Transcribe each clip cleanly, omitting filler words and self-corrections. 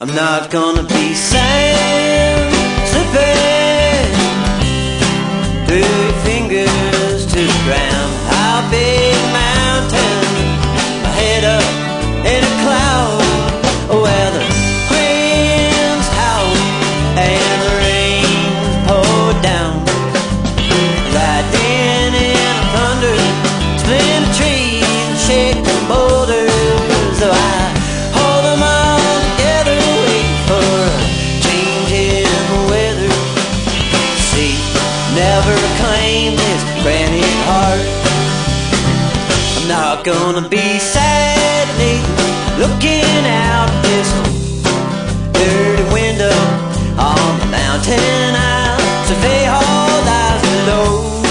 I'm not gonna be sand slipping through your fingers to the ground. How big mountain, my head up in a cloud, where the winds howl and the rain pour down. Lightning and thunder, spin trees and shaking boulders. So I hold them all together, wait for a change in the weather. See, never claim this granite heart. I'm not gonna be sadly looking out this dirty window on the mountain. I'll survey all lies below.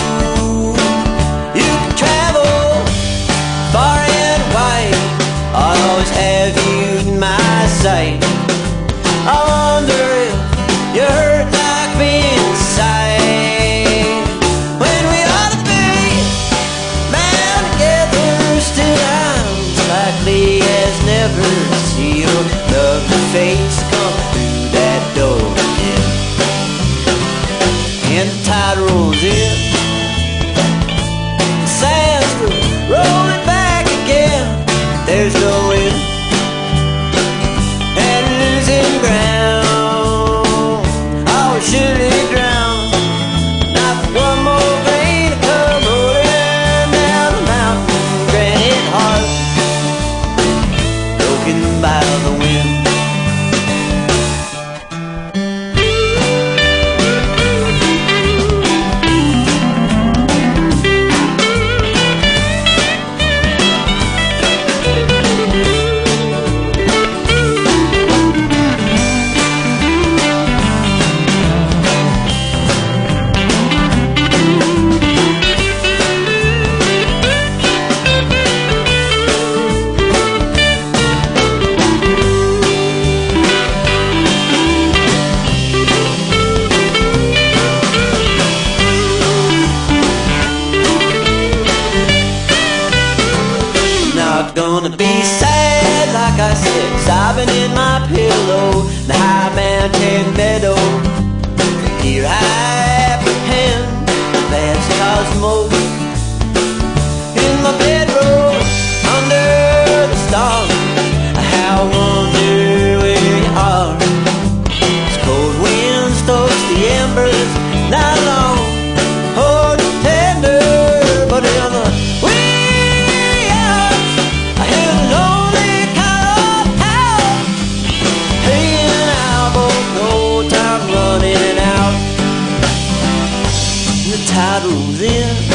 You can travel far and wide, I'll always have you in my sight. I wonder if you hurt like me inside. When we ought to be bound together, still I'm likely as never to see your lovely face come through that door again. And the tide rolls in, the sand's rolling back again. There's no wind and losing ground. Oh, should it drown? Not for one more rain to come rolling down the mountain. Granite heart broken by the wind. Not gonna be sad, like I said, sobbing in my pillow, the high mountain meadow. Here I apprehend vast cosmos in my bedroom under the stars. How I wonder where you are. This cold wind stokes the embers, not long, hold you tender, but in the tide rolls in,